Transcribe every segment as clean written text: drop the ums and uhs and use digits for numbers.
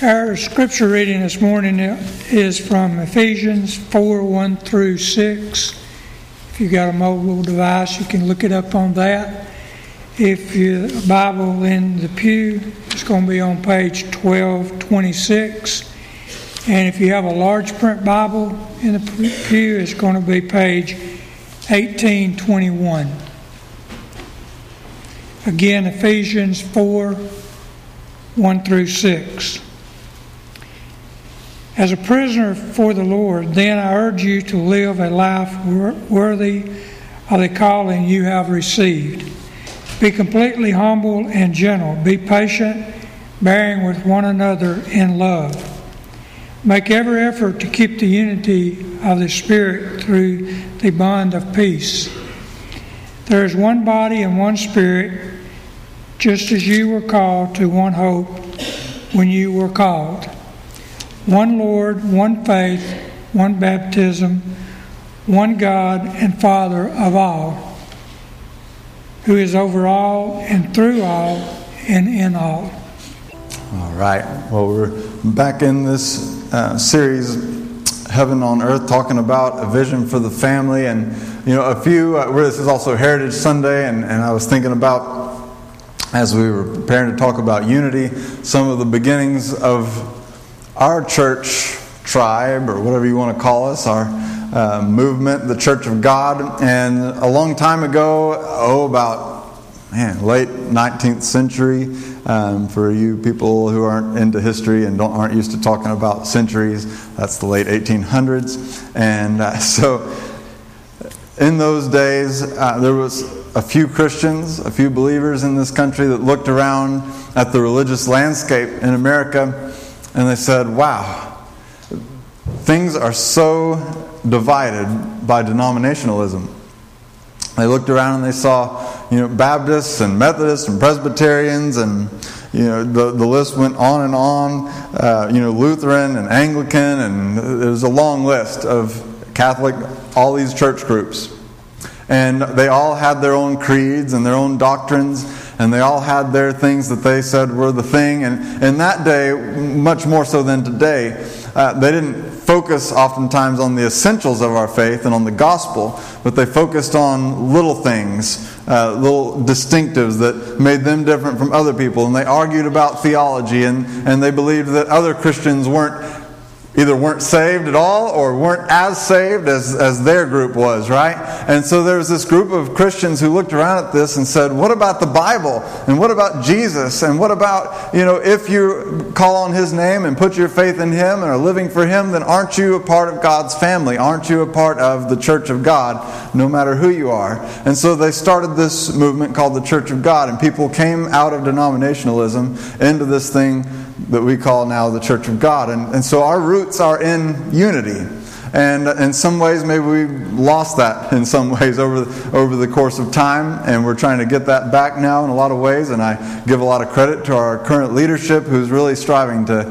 Our scripture reading this morning is from Ephesians 4:1 through 6. If you got a mobile device, you can look it up on that. If you have a Bible in the pew, it's going to be on page 1226. And if you have a large print Bible in the pew, it's going to be page 1821. Again, Ephesians 4:1 through 6. As a prisoner for the Lord, then I urge you to live a life worthy of the calling you have received. Be completely humble and gentle. Be patient, bearing with one another in love. Make every effort to keep the unity of the Spirit through the bond of peace. There is one body and one Spirit, just as you were called to one hope when you were called. One Lord, one faith, one baptism, one God and Father of all, who is over all and through all and in all. All right. Well, we're back in this series, Heaven on Earth, talking about a vision for the family. And, this is also Heritage Sunday, and I was thinking about, as we were preparing to talk about unity, some of the beginnings of our church tribe, or whatever you want to call us, our movement, the Church of God. And a long time ago, late 19th century, for you people who aren't into history and aren't used to talking about centuries, that's the late 1800s. And so in those days, there was a few Christians, a few believers in this country that looked around at the religious landscape in America, and they said, wow, things are so divided by denominationalism. They looked around and they saw, Baptists and Methodists and Presbyterians, and the list went on and on. Lutheran and Anglican, and there's a long list of Catholic, all these church groups. And they all had their own creeds and their own doctrines, and they all had their things that they said were the thing. And in that day, much more so than today, they didn't focus oftentimes on the essentials of our faith and on the gospel, but they focused on little things, little distinctives that made them different from other people. And they argued about theology, and they believed that other Christians either weren't saved at all or weren't as saved as their group was, right? And so there was this group of Christians who looked around at this and said, what about the Bible? And what about Jesus? And what about, if you call on His name and put your faith in Him and are living for Him, then aren't you a part of God's family? Aren't you a part of the Church of God, no matter who you are? And so they started this movement called the Church of God, and people came out of denominationalism into this thing that we call now the Church of God. And so our roots are in unity. And in some ways, maybe we lost that in some ways over the course of time, and we're trying to get that back now in a lot of ways. And I give a lot of credit to our current leadership, who's really striving to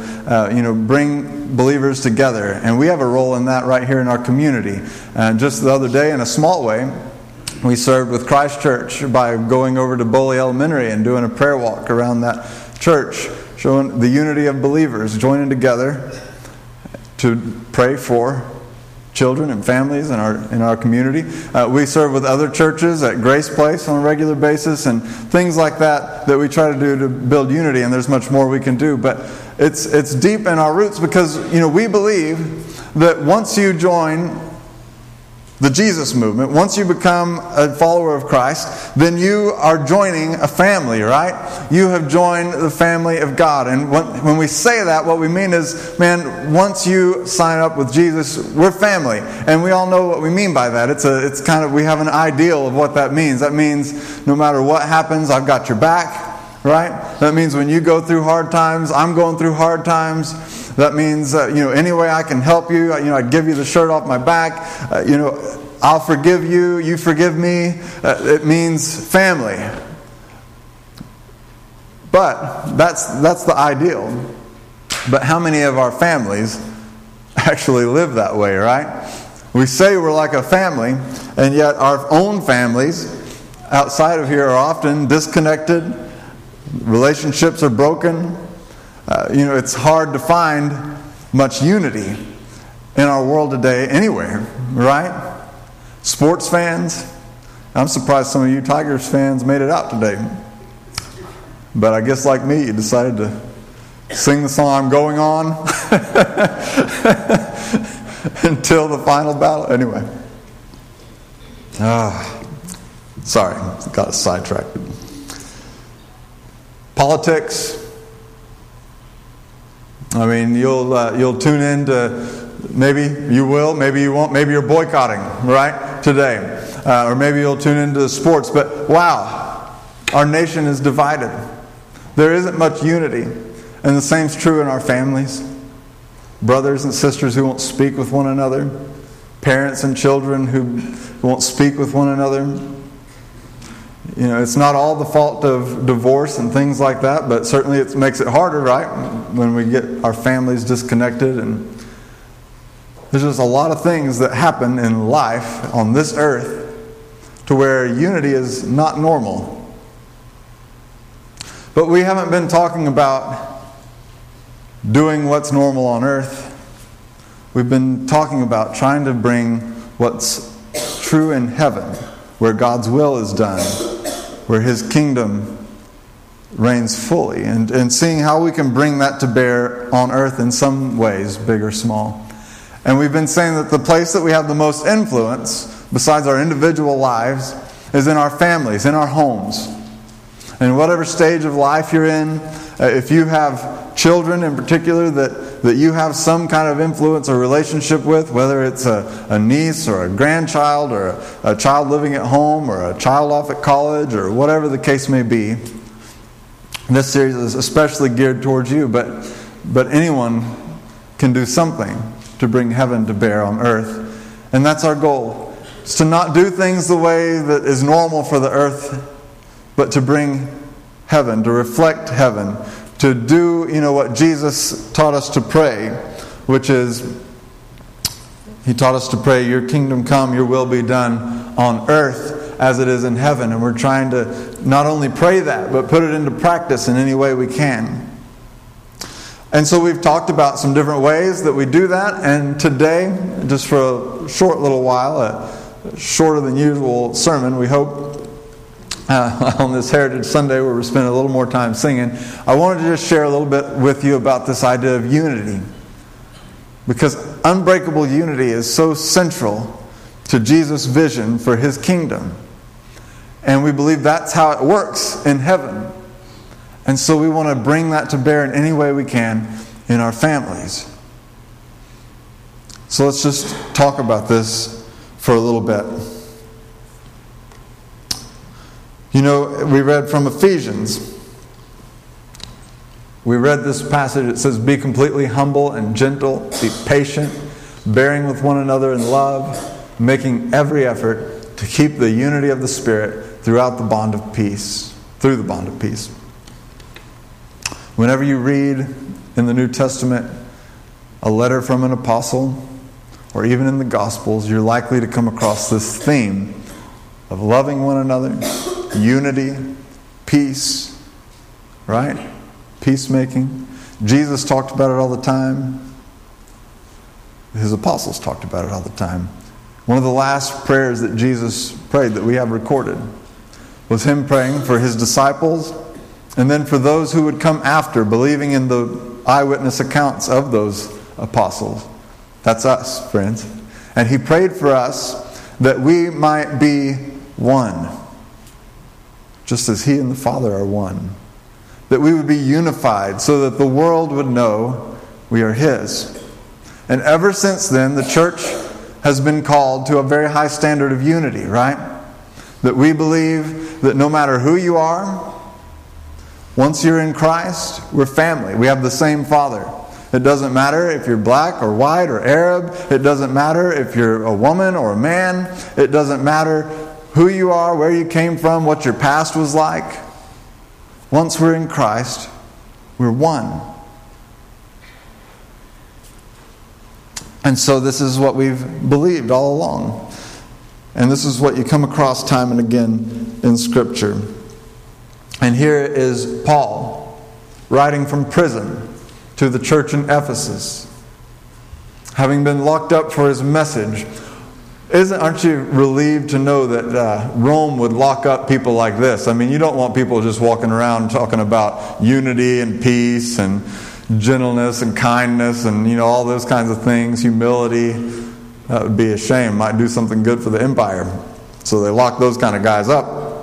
bring believers together. And we have a role in that right here in our community. And just the other day, in a small way, we served with Christ Church by going over to Boley Elementary and doing a prayer walk around that church, showing the unity of believers joining together to pray for children and families in our community. We serve with other churches at Grace Place on a regular basis, and things like that we try to do to build unity. And there's much more we can do, but it's deep in our roots, because we believe that once you join the Jesus movement, once you become a follower of Christ, then you are joining a family, right? You have joined the family of God. And when we say that, what we mean is, once you sign up with Jesus, we're family. And we all know what we mean by that. It's kind of, we have an ideal of what that means. That means no matter what happens, I've got your back, right? That means when you go through hard times, I'm going through hard times. That means, any way I can help you, I give you the shirt off my back, I'll forgive you, you forgive me. It means family. But that's the ideal. But how many of our families actually live that way, right? We say we're like a family, and yet our own families outside of here are often disconnected. Relationships are broken. It's hard to find much unity in our world today anywhere, right? Sports fans, I'm surprised some of you Tigers fans made it out today. But I guess like me, you decided to sing the song "I'm Going On" until the final battle. Anyway. Sorry, got us sidetracked. Politics. I mean, you'll tune in to, maybe you will, maybe you won't, maybe you're boycotting, right, today. Or maybe you'll tune into sports. But wow, our nation is divided. There isn't much unity. And the same's true in our families. Brothers and sisters who won't speak with one another. Parents and children who won't speak with one another. It's not all the fault of divorce and things like that, but certainly it makes it harder, right? When we get our families disconnected. And there's just a lot of things that happen in life on this earth to where unity is not normal. But we haven't been talking about doing what's normal on earth. We've been talking about trying to bring what's true in heaven, where God's will is done, where His kingdom reigns fully, and seeing how we can bring that to bear on earth in some ways, big or small. And we've been saying that the place that we have the most influence, besides our individual lives, is in our families, in our homes. And whatever stage of life you're in, if you have children in particular that you have some kind of influence or relationship with, whether it's a niece or a grandchild or a child living at home or a child off at college or whatever the case may be, this series is especially geared towards you, but anyone can do something to bring heaven to bear on earth. And that's our goal. It's to not do things the way that is normal for the earth, but to bring heaven, to reflect heaven, to do, what Jesus taught us to pray, which is, He taught us to pray, "Your kingdom come, your will be done on earth as it is in heaven." And we're trying to not only pray that, but put it into practice in any way we can. And so we've talked about some different ways that we do that. And today, just for a short little while, a shorter than usual sermon, we hope, on this Heritage Sunday where we're spending a little more time singing, I wanted to just share a little bit with you about this idea of unity. Because unbreakable unity is so central to Jesus' vision for His kingdom. And we believe that's how it works in heaven. And so we want to bring that to bear in any way we can in our families. So let's just talk about this for a little bit. We read from Ephesians. We read this passage. It says, "Be completely humble and gentle, be patient, bearing with one another in love, making every effort to keep the unity of the Spirit throughout the bond of peace." Through the bond of peace. Whenever you read in the New Testament a letter from an apostle, or even in the Gospels, you're likely to come across this theme of loving one another, unity, peace, right? Peacemaking. Jesus talked about it all the time. His apostles talked about it all the time. One of the last prayers that Jesus prayed that we have recorded was Him praying for His disciples and then for those who would come after, believing in the eyewitness accounts of those apostles. That's us, friends. And He prayed for us that we might be one, just as He and the Father are one. That we would be unified so that the world would know we are His. And ever since then, the church has been called to a very high standard of unity, right? That we believe that no matter who you are, once you're in Christ, we're family. We have the same Father. It doesn't matter if you're black or white or Arab. It doesn't matter if you're a woman or a man. It doesn't matter who you are, where you came from, what your past was like. Once we're in Christ, we're one. And so this is what we've believed all along. And this is what you come across time and again in Scripture. And here is Paul, writing from prison, to the church in Ephesus, having been locked up for his message. Aren't you relieved to know that Rome would lock up people like this? I mean, you don't want people just walking around talking about unity and peace and gentleness and kindness and, all those kinds of things, humility. That would be a shame. Might do something good for the empire. So they lock those kind of guys up.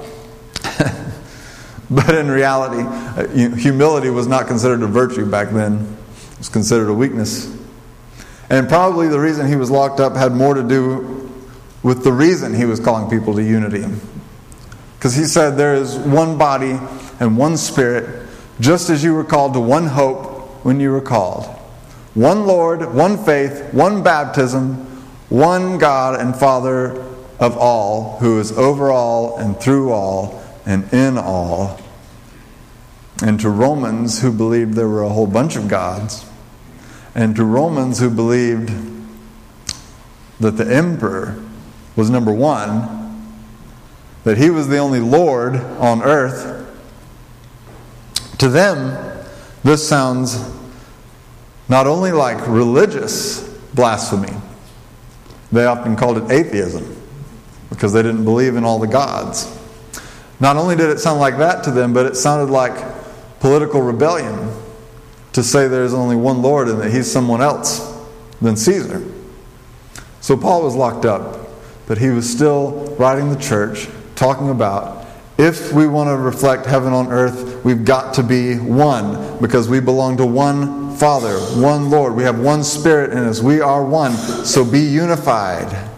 But in reality, humility was not considered a virtue back then. It was considered a weakness. And probably the reason he was locked up had more to do with the reason he was calling people to unity. Because he said there is one body and one Spirit, just as you were called to one hope when you were called. One Lord, one faith, one baptism, one God and Father of all, who is over all and through all and in all. And to Romans who believed there were a whole bunch of gods, and to Romans who believed that the emperor was number one, that he was the only Lord on earth, to them this sounds not only like religious blasphemy, they often called it atheism because they didn't believe in all the gods. Not only did it sound like that to them, but it sounded like political rebellion to say there's only one Lord and that he's someone else than Caesar. So Paul was locked up, but he was still writing the church, talking about if we want to reflect heaven on earth, we've got to be one, because we belong to one Father, one Lord. We have one Spirit in us. We are one. So be unified.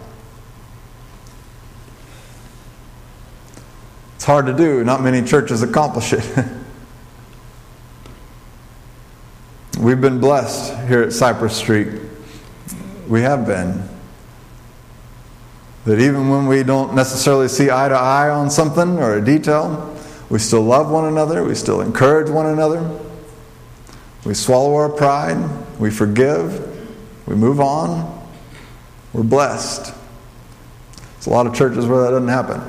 It's hard to do. Not many churches accomplish it. We've been blessed here at Cypress Street. We have been. That even when we don't necessarily see eye to eye on something or a detail, we still love one another, we still encourage one another, we swallow our pride, we forgive, we move on, we're blessed. There's a lot of churches where that doesn't happen.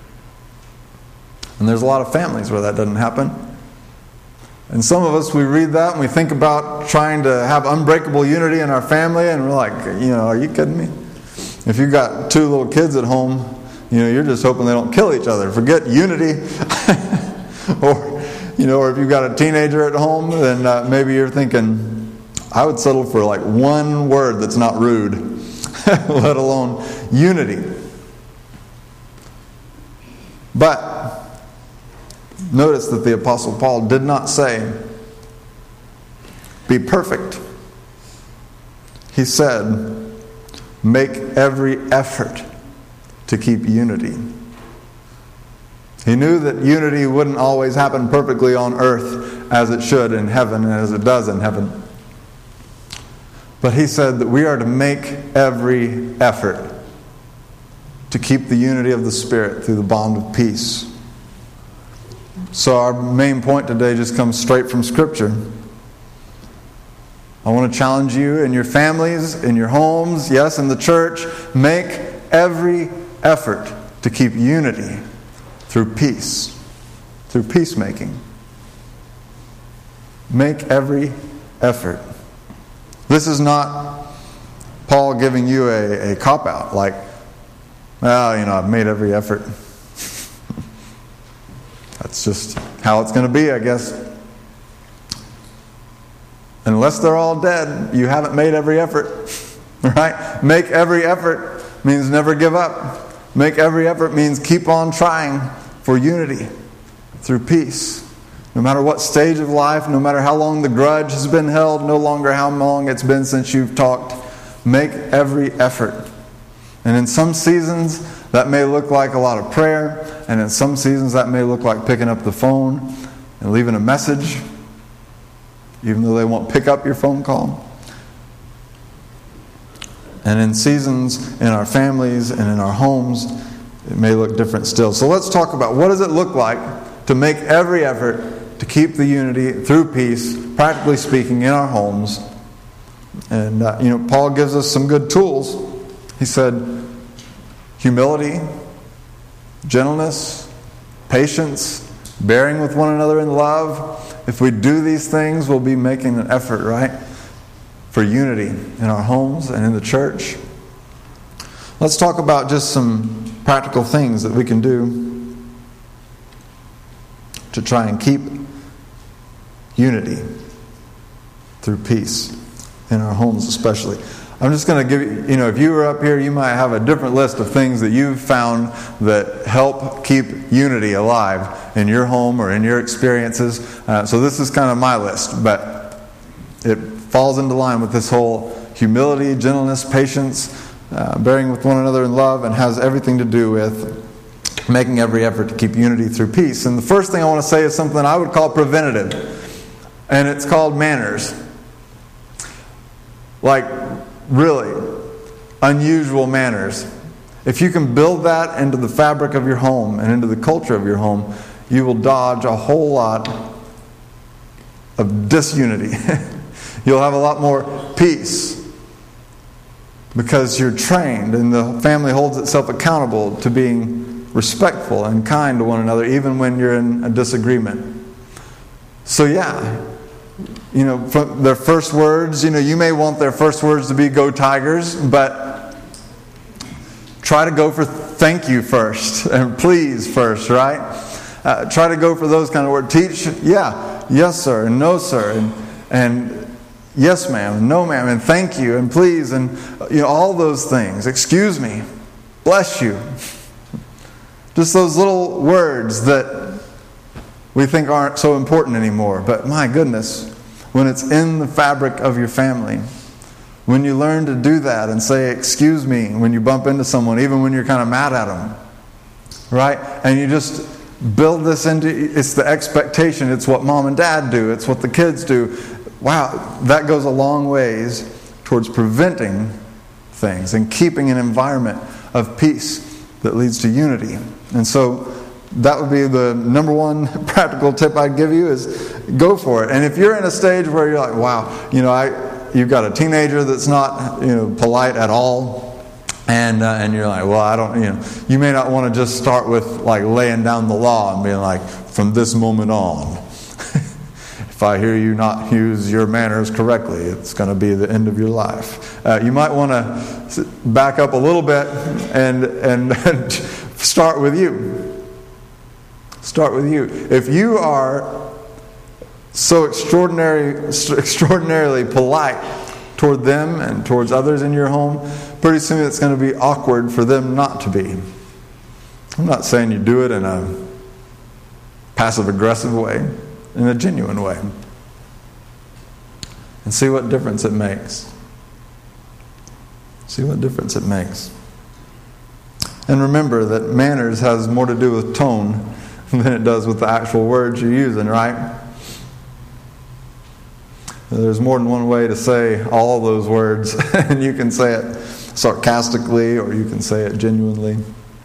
And there's a lot of families where that doesn't happen. And some of us, we read that and we think about trying to have unbreakable unity in our family, and we're like, are you kidding me? If you've got two little kids at home, you're just hoping they don't kill each other. Forget unity. Or if you've got a teenager at home, then maybe you're thinking, I would settle for like one word that's not rude, let alone unity. But notice that the Apostle Paul did not say, be perfect. He said, make every effort to keep unity. He knew that unity wouldn't always happen perfectly on earth as it should in heaven and as it does in heaven. But he said that we are to make every effort to keep the unity of the Spirit through the bond of peace. So our main point today just comes straight from Scripture. I want to challenge you in your families, in your homes, yes, in the church. Make every effort to keep unity through peace, through peacemaking. Make every effort. This is not Paul giving you a cop-out, like, I've made every effort. That's just how it's going to be, I guess. Unless they're all dead, you haven't made every effort. Right? Make every effort means never give up. Make every effort means keep on trying for unity through peace. No matter what stage of life, no matter how long the grudge has been held, no longer how long it's been since you've talked, make every effort. And in some seasons, that may look like a lot of prayer, and in some seasons, that may look like picking up the phone and leaving a message, even though they won't pick up your phone call. And in seasons in our families and in our homes, it may look different still. So let's talk about what does it look like to make every effort to keep the unity through peace, practically speaking, in our homes. And, Paul gives us some good tools. He said, humility, gentleness, patience, bearing with one another in love, if we do these things, we'll be making an effort, right, for unity in our homes and in the church. Let's talk about just some practical things that we can do to try and keep unity through peace in our homes especially. I'm just going to give you, if you were up here, you might have a different list of things that you've found that help keep unity alive in your home or in your experiences. So this is kind of my list, but it falls into line with this whole humility, gentleness, patience, bearing with one another in love, and has everything to do with making every effort to keep unity through peace. And the first thing I want to say is something I would call preventative, and it's called manners. Like, really unusual manners. If you can build that into the fabric of your home and into the culture of your home, you will dodge a whole lot of disunity. You'll have a lot more peace because you're trained, and the family holds itself accountable to being respectful and kind to one another, even when you're in a disagreement. So from their first words, you may want their first words to be "Go Tigers," but try to go for "thank you" first and "please" first, right? Try to go for those kind of words. Teach, yes sir, and no sir, and yes ma'am, and no ma'am, and thank you, and please, and all those things. Excuse me, bless you. Just those little words that we think aren't so important anymore. But my goodness, when it's in the fabric of your family, when you learn to do that and say "excuse me" when you bump into someone, even when you're kind of mad at them, right? And you just build this into, it's the expectation, it's what mom and dad do, it's what the kids do. Wow, that goes a long ways towards preventing things and keeping an environment of peace that leads to unity. And so that would be the number one practical tip I'd give you, is go for it. And if you're in a stage where you're like, wow, you've got a teenager that's not, polite at all, and you're like, well, I don't, you may not want to just start with like laying down the law and being like, from this moment on, if I hear you not use your manners correctly, it's going to be the end of your life. You might want to back up a little bit and start with you. Start with you. If you are so extraordinarily polite toward them and towards others in your home, pretty soon it's going to be awkward for them not to be. I'm not saying you do it in a passive-aggressive way, in a genuine way. And see what difference it makes. See what difference it makes. And remember that manners has more to do with tone than it does with the actual words you're using, right? There's more than one way to say all those words, and you can say it sarcastically or you can say it genuinely.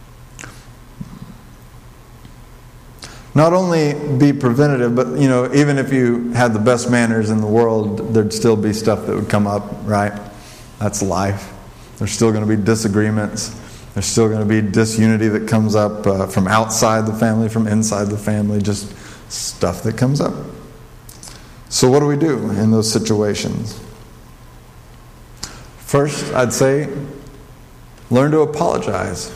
Not only be preventative, but even if you had the best manners in the world, there'd still be stuff that would come up, right? That's life. There's still going to be disagreements. There's still going to be disunity that comes up from outside the family, from inside the family, just stuff that comes up. So what do we do in those situations? First, I'd say, learn to apologize.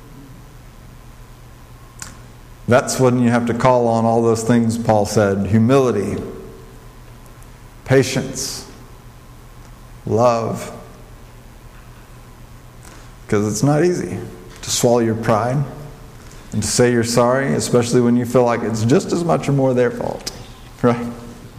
That's when you have to call on all those things Paul said: humility, patience, love. Because it's not easy to swallow your pride and to say you're sorry, especially when you feel like it's just as much or more their fault, right?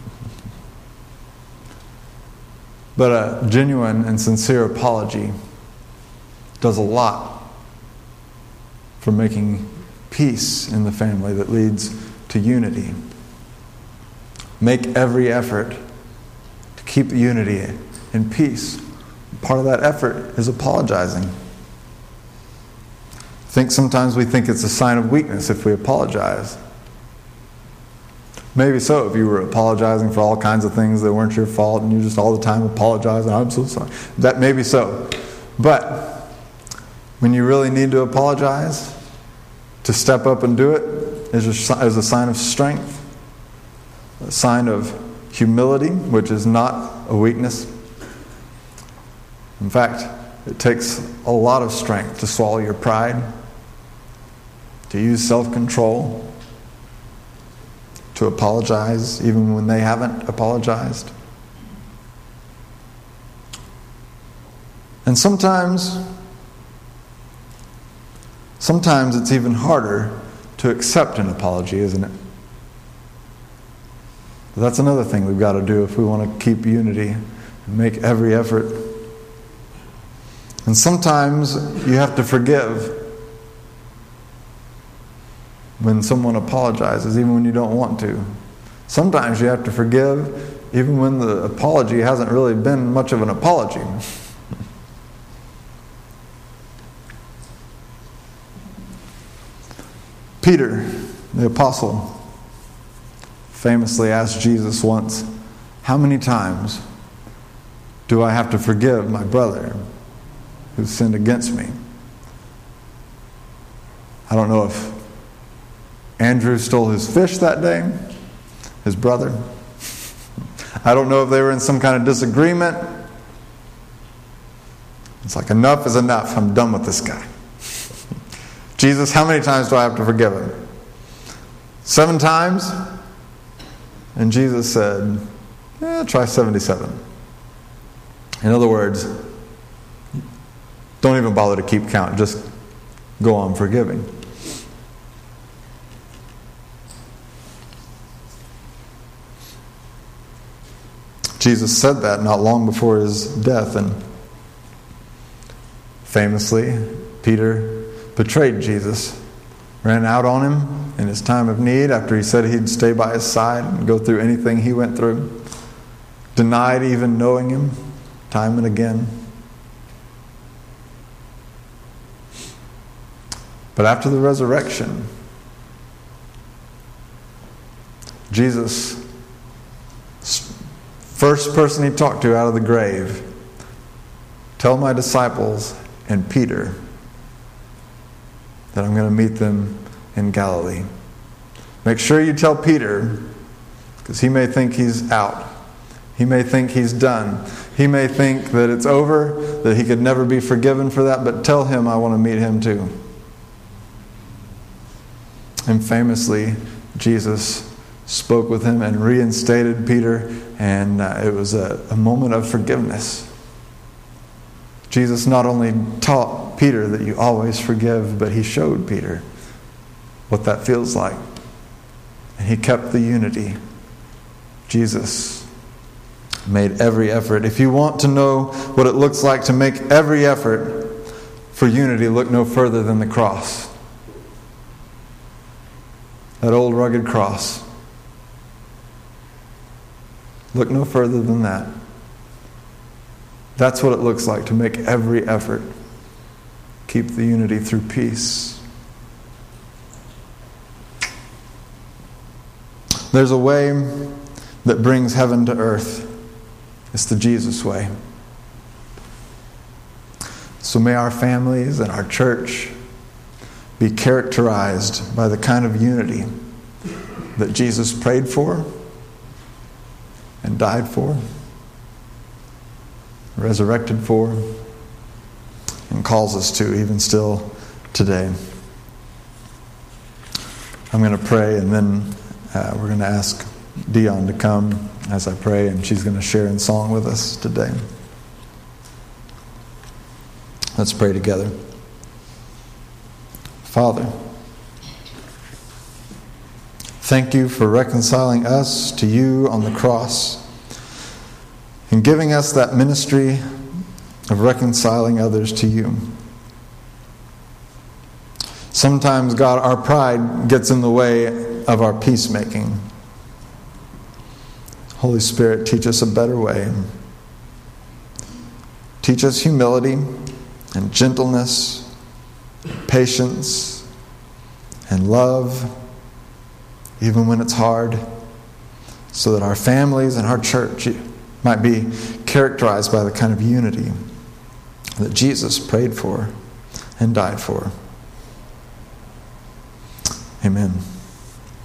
But a genuine and sincere apology does a lot for making peace in the family that leads to unity. Make every effort to keep unity and peace. Part of that effort is apologizing. I think sometimes we think it's a sign of weakness if we apologize. Maybe so, if you were apologizing for all kinds of things that weren't your fault and you just all the time apologizing, I'm so sorry. That may be so. But when you really need to apologize, to step up and do it is a sign of strength. a sign of humility, which is not a weakness. In fact, it takes a lot of strength to swallow your pride, to use self-control, to apologize even when they haven't apologized. And sometimes it's even harder to accept an apology, isn't it? But that's another thing we've got to do if we want to keep unity and make every effort. And sometimes you have to forgive when someone apologizes, even when you don't want to. Sometimes you have to forgive even when the apology hasn't really been much of an apology. Peter, the apostle, famously asked Jesus once, "How many times do I have to forgive my brother who sinned against me?" I don't know if Andrew stole his fish that day, his brother. I don't know if they were in some kind of disagreement. It's like, enough is enough. I'm done with this guy. Jesus, how many times do I have to forgive him? 7 times? And Jesus said, try 77. In other words, don't even bother to keep count. Just go on forgiving. Jesus said that not long before his death, and famously, Peter betrayed Jesus, ran out on him in his time of need after he said he'd stay by his side and go through anything he went through, denied even knowing him time and again. But after the resurrection, Jesus, first person he talked to out of the grave, tell my disciples and Peter that I'm going to meet them in Galilee. Make sure you tell Peter, because he may think he's out. He may think he's done. He may think that it's over, that he could never be forgiven for that, but tell him I want to meet him too. And famously, Jesus spoke with him and reinstated Peter, and it was a moment of forgiveness. Jesus not only taught Peter that you always forgive, but he showed Peter what that feels like. And he kept the unity. Jesus made every effort. If you want to know what it looks like to make every effort for unity, look no further than the cross. That old rugged cross. Look no further than that. That's what it looks like to make every effort. Keep the unity through peace. There's a way that brings heaven to earth. It's the Jesus way. So may our families and our church be characterized by the kind of unity that Jesus prayed for and died for, resurrected for, and calls us to even still today. I'm going to pray, and then we're going to ask Dion to come as I pray, and she's going to share in song with us today. Let's pray together. Father, thank you for reconciling us to you on the cross and giving us that ministry of reconciling others to you. Sometimes, God, our pride gets in the way of our peacemaking. Holy Spirit, teach us a better way. Teach us humility and gentleness, patience and love, even when it's hard, so that our families and our church might be characterized by the kind of unity that Jesus prayed for and died for. Amen.